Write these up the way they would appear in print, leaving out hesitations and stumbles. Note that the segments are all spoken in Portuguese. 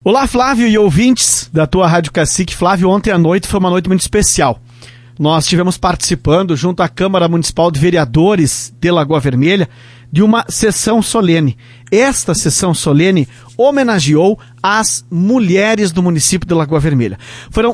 Olá, Flávio e ouvintes da tua Rádio Cacique. Flávio, ontem à noite foi uma noite muito especial. Nós estivemos participando, junto à Câmara Municipal de Vereadores de Lagoa Vermelha, de uma sessão solene. Esta sessão solene homenageou as mulheres do município de Lagoa Vermelha. Foram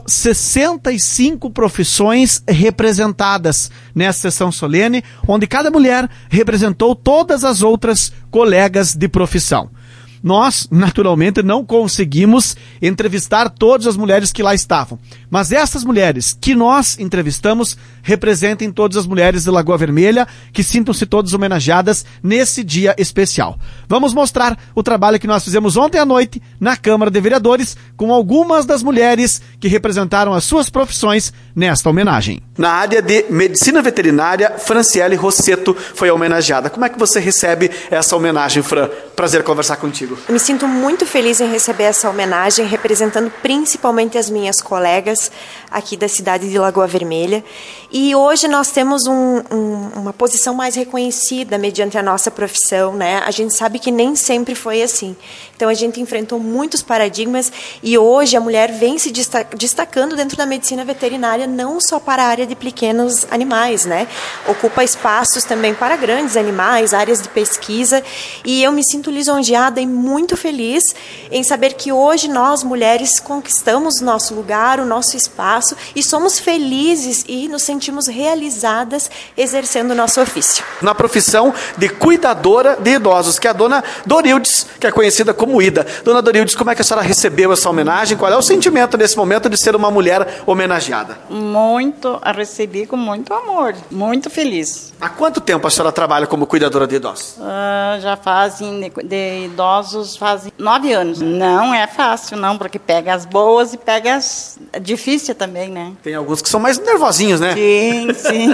65 profissões representadas nessa sessão solene, onde cada mulher representou todas as outras colegas de profissão. Nós, naturalmente, não conseguimos entrevistar todas as mulheres que lá estavam. Mas essas mulheres que nós entrevistamos representem todas as mulheres de Lagoa Vermelha, que sintam-se todas homenageadas nesse dia especial. Vamos mostrar o trabalho que nós fizemos ontem à noite na Câmara de Vereadores com algumas das mulheres que representaram as suas profissões nesta homenagem. Na área de Medicina Veterinária, Franciele Rosseto foi homenageada. Como é que você recebe essa homenagem, Fran? Prazer conversar contigo. Eu me sinto muito feliz em receber essa homenagem, representando principalmente as minhas colegas aqui da cidade de Lagoa Vermelha. E hoje nós temos uma posição mais reconhecida mediante a nossa profissão, né? A gente sabe que nem sempre foi assim. Então a gente enfrentou muitos paradigmas e hoje a mulher vem se destacando dentro da medicina veterinária, não só para a área de pequenos animais, né? Ocupa espaços também para grandes animais, áreas de pesquisa. E eu me sinto lisonjeada e muito feliz em saber que hoje nós, mulheres, conquistamos o nosso lugar, o nosso espaço e somos felizes e nos sentimos realizadas exercendo o nosso ofício. Na profissão de cuidadora de idosos, que é a dona Dorildes, que é conhecida como Ida. Dona Dorildes, como é que a senhora recebeu essa homenagem? Qual é o sentimento nesse momento de ser uma mulher homenageada? A recebi com muito amor, muito feliz. Há quanto tempo a senhora trabalha como cuidadora de idosos? Já fazem, de idosos, fazem 9 anos. Não é fácil, não, porque pega as boas e pega as difíceis também, né? Tem alguns que são mais nervosinhos, né? Sim, sim.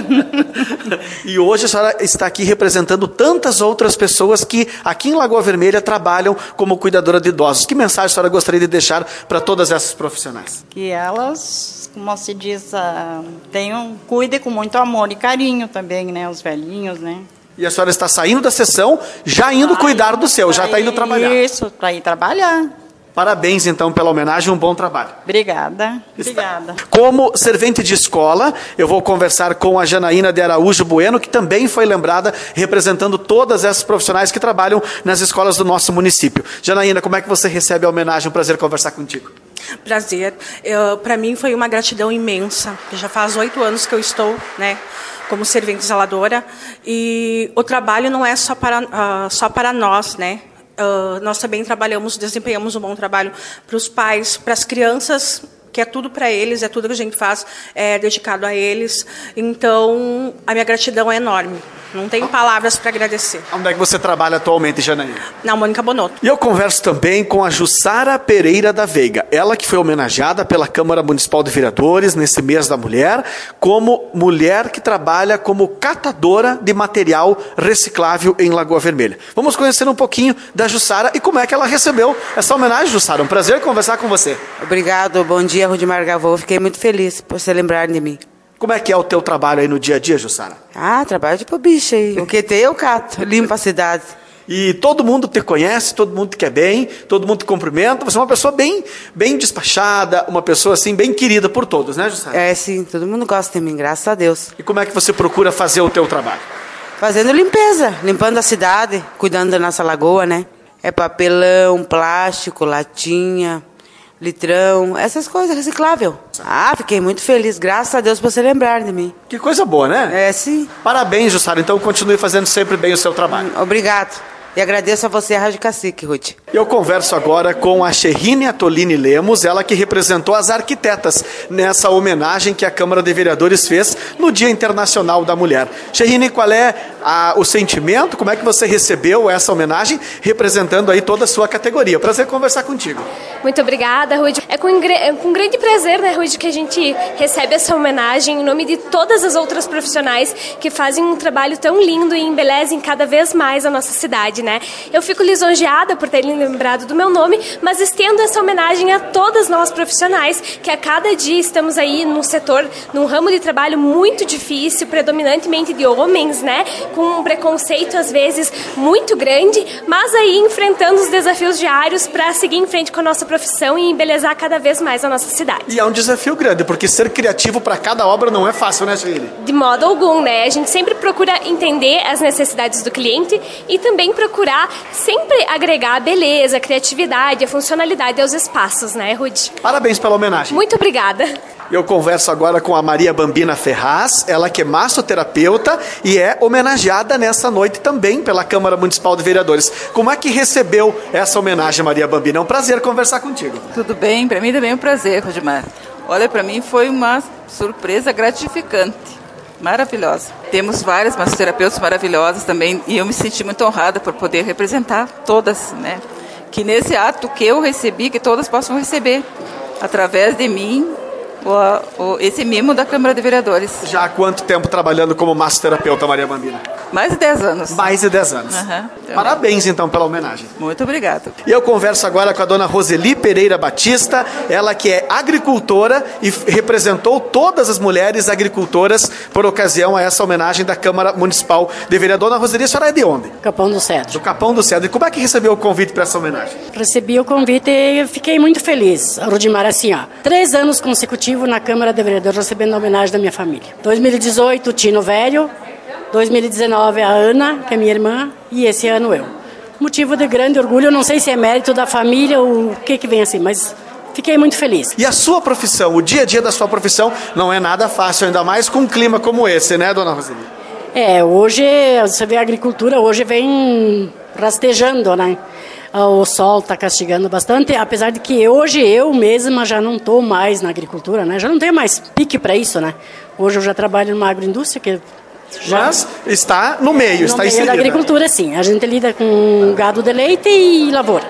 E hoje a senhora está aqui representando tantas outras pessoas que aqui em Lagoa Vermelha trabalham como cuidadora de idosos. Que mensagem a senhora gostaria de deixar para todas essas profissionais? Que elas, como se diz, cuidem com muito amor e carinho também, né? Os velhinhos, né? E a senhora está saindo da sessão, já indo cuidar do seu, já está indo trabalhar. Isso, para ir trabalhar. Parabéns, então, pela homenagem, um bom trabalho. Obrigada. Obrigada. Como servente de escola, eu vou conversar com a Janaína de Araújo Bueno, que também foi lembrada, representando todas essas profissionais que trabalham nas escolas do nosso município. Janaína, como é que você recebe a homenagem? Um prazer conversar contigo. Prazer. Para mim foi uma gratidão imensa. Já faz 8 anos que eu estou, né, como servente zeladora, e o trabalho não é só para nós, né? Nós também desempenhamos um bom trabalho para os pais, para as crianças, que é tudo para eles, é tudo que a gente faz, é dedicado a eles. Então, a minha gratidão é enorme. Não tenho palavras para agradecer. Onde é que você trabalha atualmente, Janaína? Na Mônica Bonotto. E eu converso também com a Jussara Pereira da Veiga. Ela que foi homenageada pela Câmara Municipal de Vereadores nesse mês da mulher, como mulher que trabalha como catadora de material reciclável em Lagoa Vermelha. Vamos conhecer um pouquinho da Jussara e como é que ela recebeu essa homenagem, Jussara. Um prazer conversar com você. Obrigado, bom dia, Rudimar Gavô. Fiquei muito feliz por você lembrar de mim. Como é que é o teu trabalho aí no dia a dia, Jussara? Trabalho tipo bicho aí. O que tem eu cato, limpo a cidade. E todo mundo te conhece, todo mundo te quer bem, todo mundo te cumprimenta. Você é uma pessoa bem despachada, uma pessoa assim bem querida por todos, né, Jussara? É, sim, todo mundo gosta de mim, graças a Deus. E como é que você procura fazer o teu trabalho? Fazendo limpeza, limpando a cidade, cuidando da nossa lagoa, né? É papelão, plástico, latinha, litrão, essas coisas, reciclável. Fiquei muito feliz, graças a Deus por você lembrar de mim. Que coisa boa, né? É, sim. Parabéns, Jussara. Então continue fazendo sempre bem o seu trabalho. Obrigado. E agradeço a você, a Rádio Cacique, Ruth. Eu converso agora com a Cherrine Atolini Lemos, ela que representou as arquitetas nessa homenagem que a Câmara de Vereadores fez no Dia Internacional da Mulher. Cherrine, qual é o sentimento? Como é que você recebeu essa homenagem representando aí toda a sua categoria? Prazer conversar contigo. Muito obrigada, Ruth. É com grande prazer, né, Ruth, que a gente recebe essa homenagem em nome de todas as outras profissionais que fazem um trabalho tão lindo e embelezem cada vez mais a nossa cidade, né? Eu fico lisonjeada por terem lembrado do meu nome, mas estendo essa homenagem a todas nós profissionais que a cada dia estamos aí no setor, num ramo de trabalho muito difícil, predominantemente de homens, né? Com um preconceito às vezes muito grande, mas aí enfrentando os desafios diários para seguir em frente com a nossa profissão. profissão e embelezar cada vez mais a nossa cidade. E é um desafio grande, porque ser criativo para cada obra não é fácil, né, Sheila? De modo algum, né? A gente sempre procura entender as necessidades do cliente e também procurar sempre agregar a beleza, a criatividade, a funcionalidade aos espaços, né, Rudy? Parabéns pela homenagem. Muito obrigada. Eu converso agora com a Maria Bambina Ferraz, ela que é massoterapeuta e é homenageada nessa noite também pela Câmara Municipal de Vereadores. Como é que recebeu essa homenagem, Maria Bambina? É um prazer conversar contigo. Tudo bem, para mim também é um prazer, Rudimar. Olha, para mim foi uma surpresa gratificante, maravilhosa. Temos várias massoterapeutas maravilhosas também e eu me senti muito honrada por poder representar todas, né? Que nesse ato que eu recebi, que todas possam receber, através de mim, esse mimo da Câmara de Vereadores. Já há quanto tempo trabalhando como massoterapeuta, Maria Bambina? Mais de 10 anos. Mais de 10 anos. Parabéns, então, pela homenagem. Muito obrigado. E eu converso agora com a dona Roseli Pereira Batista, ela que é agricultora e representou todas as mulheres agricultoras por ocasião a essa homenagem da Câmara Municipal de Vereadores. Dona Roseli, a senhora é de onde? Capão do Cedro. Do Capão do Cedro. E como é que recebeu o convite para essa homenagem? Recebi o convite e fiquei muito feliz. Rudimar, assim, 3 anos consecutivos na Câmara de Vereadores recebendo a homenagem da minha família. 2018, o Tino Velho. 2019, a Ana, que é minha irmã. E esse ano eu. Motivo de grande orgulho, não sei se é mérito da família ou o que vem assim, mas fiquei muito feliz. E a sua profissão, o dia a dia da sua profissão, não é nada fácil, ainda mais com um clima como esse, né, dona Roseli? Hoje, você vê a agricultura, hoje vem rastejando, né? O sol está castigando bastante, apesar de que hoje eu mesma já não estou mais na agricultura, né? Já não tenho mais pique para isso, né? Hoje eu já trabalho numa agroindústria que mas está no meio, está inserida. Da agricultura, sim. A gente lida com gado de leite e lavoura.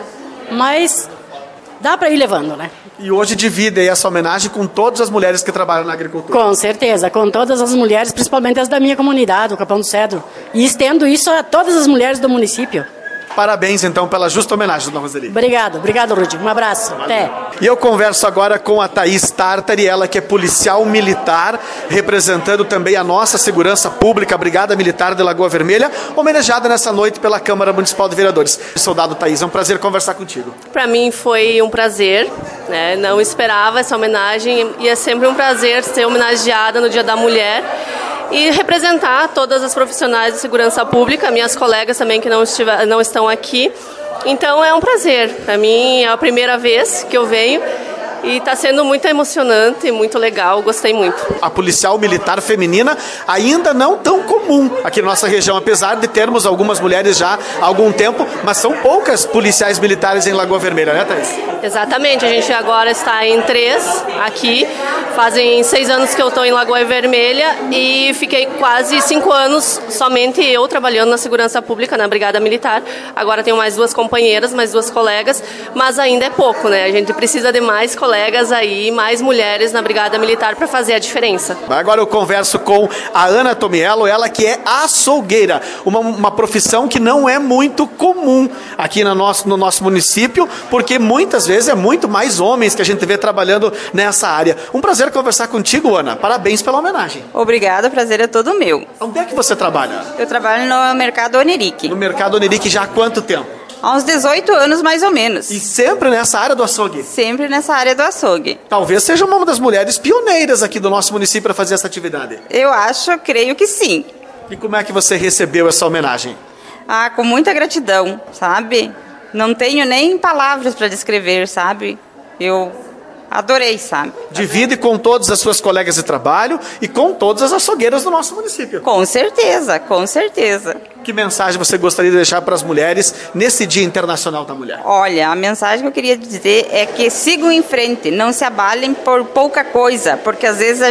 Mas dá para ir levando, né? E hoje divide aí essa homenagem com todas as mulheres que trabalham na agricultura. Com certeza, com todas as mulheres, principalmente as da minha comunidade, o Capão do Cedro. E estendo isso a todas as mulheres do município. Parabéns, então, pela justa homenagem, dona Roseli. Obrigado, Rudy. Um abraço. Valeu. Até. E eu converso agora com a Thaís Tartari, ela que é policial militar, representando também a nossa segurança pública, a Brigada Militar de Lagoa Vermelha, homenageada nessa noite pela Câmara Municipal de Vereadores. Soldado Thaís, é um prazer conversar contigo. Para mim foi um prazer, né? Não esperava essa homenagem e é sempre um prazer ser homenageada no Dia da Mulher. E representar todas as profissionais de segurança pública, minhas colegas também que não estão aqui. Então é um prazer. Para mim é a primeira vez que eu venho e está sendo muito emocionante, muito legal, gostei muito. A policial militar feminina ainda não tão comum aqui na nossa região, apesar de termos algumas mulheres já há algum tempo, mas são poucas policiais militares em Lagoa Vermelha, né, Thaís? Exatamente, a gente agora está em 3 aqui, fazem 6 anos que eu estou em Lagoa Vermelha e fiquei quase 5 anos somente eu trabalhando na segurança pública, na Brigada Militar. Agora tenho mais 2 companheiras, mais 2 colegas, mas ainda é pouco, né? A gente precisa de mais colegas aí, mais mulheres na Brigada Militar para fazer a diferença. Agora eu converso com a Ana Tomiello, ela que é açougueira, uma profissão que não é muito comum aqui no nosso município, porque muitas vezes é muito mais homens que a gente vê trabalhando nessa área. Um prazer conversar contigo, Ana. Parabéns pela homenagem. Obrigada, o prazer é todo meu. Onde é que você trabalha? Eu trabalho no Mercado Onerique. No Mercado Onerique já há quanto tempo? Há uns 18 anos, mais ou menos. E sempre nessa área do açougue? Sempre nessa área do açougue. Talvez seja uma das mulheres pioneiras aqui do nosso município para fazer essa atividade. Eu creio que sim. E como é que você recebeu essa homenagem? Com muita gratidão, sabe? Não tenho nem palavras para descrever, sabe? Eu adorei, sabe? Divide com todas as suas colegas de trabalho e com todas as açougueiras do nosso município. Com certeza, com certeza. Que mensagem você gostaria de deixar para as mulheres nesse Dia Internacional da Mulher? Olha, a mensagem que eu queria dizer é que sigam em frente, não se abalem por pouca coisa, porque às vezes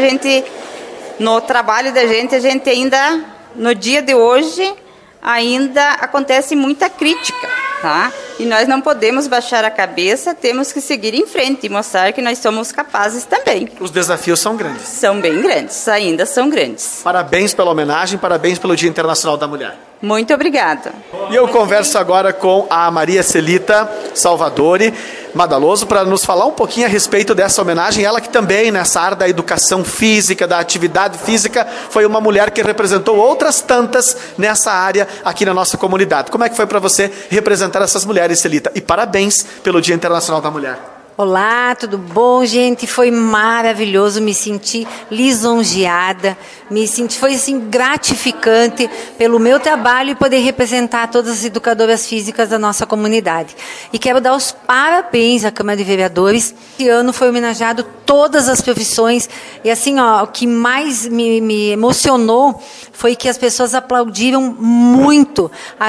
no trabalho da gente, a gente ainda, no dia de hoje, ainda acontece muita crítica, tá? E nós não podemos baixar a cabeça, temos que seguir em frente e mostrar que nós somos capazes também. Os desafios são grandes. São bem grandes, ainda são grandes. Parabéns pela homenagem, parabéns pelo Dia Internacional da Mulher. Muito obrigada. E eu converso agora com a Maria Celita Salvadori Madaloso para nos falar um pouquinho a respeito dessa homenagem. Ela que também, nessa área da educação física, da atividade física, foi uma mulher que representou outras tantas nessa área aqui na nossa comunidade. Como é que foi para você representar essas mulheres, Celita? E parabéns pelo Dia Internacional da Mulher. Olá, tudo bom, gente? Foi maravilhoso, me senti lisonjeada, foi assim gratificante pelo meu trabalho e poder representar todas as educadoras físicas da nossa comunidade. E quero dar os parabéns à Câmara de Vereadores. Esse ano foi homenageado todas as profissões e assim, o que mais me emocionou foi que as pessoas aplaudiram muito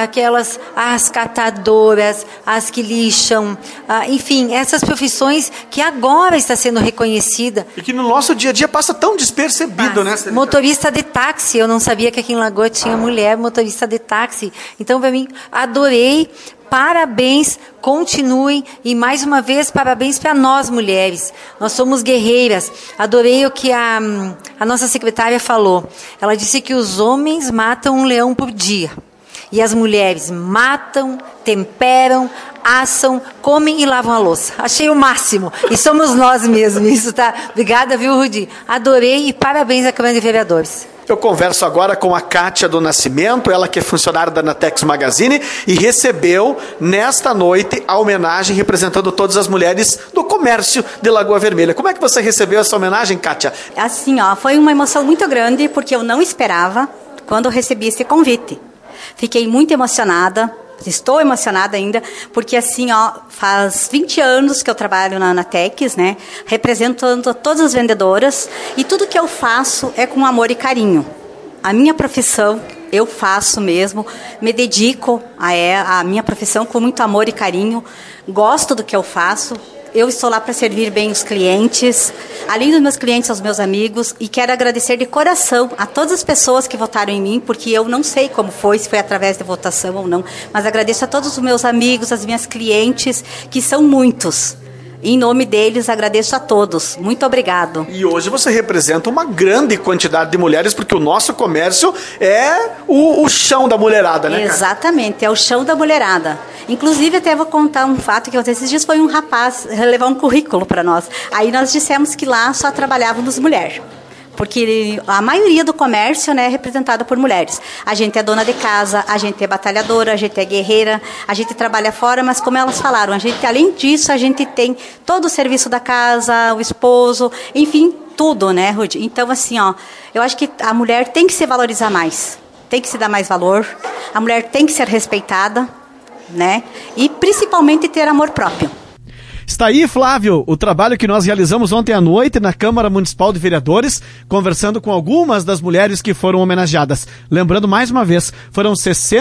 as catadoras, as que lixam, enfim, essas profissões que agora está sendo reconhecida. E que no nosso dia a dia passa tão despercebido, né? Motorista de táxi, eu não sabia que aqui em Lagoa tinha mulher motorista de táxi. Então, para mim, adorei. Parabéns, continuem e mais uma vez parabéns para nós mulheres. Nós somos guerreiras. Adorei o que a nossa secretária falou. Ela disse que os homens matam um leão por dia. E as mulheres matam, temperam, assam, comem e lavam a louça. Achei o máximo. E somos nós mesmos. Isso tá. Obrigada, viu, Rudi? Adorei e parabéns à Câmara de Vereadores. Eu converso agora com a Kátia do Nascimento, ela que é funcionária da Natex Magazine e recebeu nesta noite a homenagem representando todas as mulheres do comércio de Lagoa Vermelha. Como é que você recebeu essa homenagem, Kátia? Assim, foi uma emoção muito grande porque eu não esperava quando eu recebi esse convite. Fiquei muito emocionada, estou emocionada ainda, porque assim, faz 20 anos que eu trabalho na Natex, né, representando todas as vendedoras, e tudo que eu faço é com amor e carinho. A minha profissão, eu faço mesmo, me dedico à minha profissão com muito amor e carinho, gosto do que eu faço. Eu estou lá para servir bem os clientes, além dos meus clientes, aos meus amigos, e quero agradecer de coração a todas as pessoas que votaram em mim, porque eu não sei como foi, se foi através de votação ou não, mas agradeço a todos os meus amigos, as minhas clientes, que são muitos. Em nome deles, agradeço a todos. Muito obrigado. E hoje você representa uma grande quantidade de mulheres, porque o nosso comércio é o chão da mulherada, né? Exatamente, é o chão da mulherada. Inclusive, até vou contar um fato que esses dias foi um rapaz levar um currículo para nós. Aí nós dissemos que lá só trabalhávamos mulher. Porque a maioria do comércio, né, é representada por mulheres. A gente é dona de casa, a gente é batalhadora, a gente é guerreira, a gente trabalha fora, mas como elas falaram, além disso, a gente tem todo o serviço da casa, o esposo, enfim, tudo, né, Rudy? Então, assim, eu acho que a mulher tem que se valorizar mais, tem que se dar mais valor, a mulher tem que ser respeitada, né, e principalmente ter amor próprio. Está aí, Flávio, o trabalho que nós realizamos ontem à noite na Câmara Municipal de Vereadores, conversando com algumas das mulheres que foram homenageadas. Lembrando mais uma vez, foram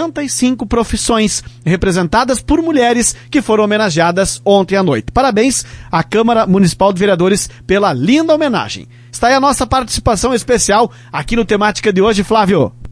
65 profissões representadas por mulheres que foram homenageadas ontem à noite. Parabéns à Câmara Municipal de Vereadores pela linda homenagem. Está aí a nossa participação especial aqui no Temática de hoje, Flávio.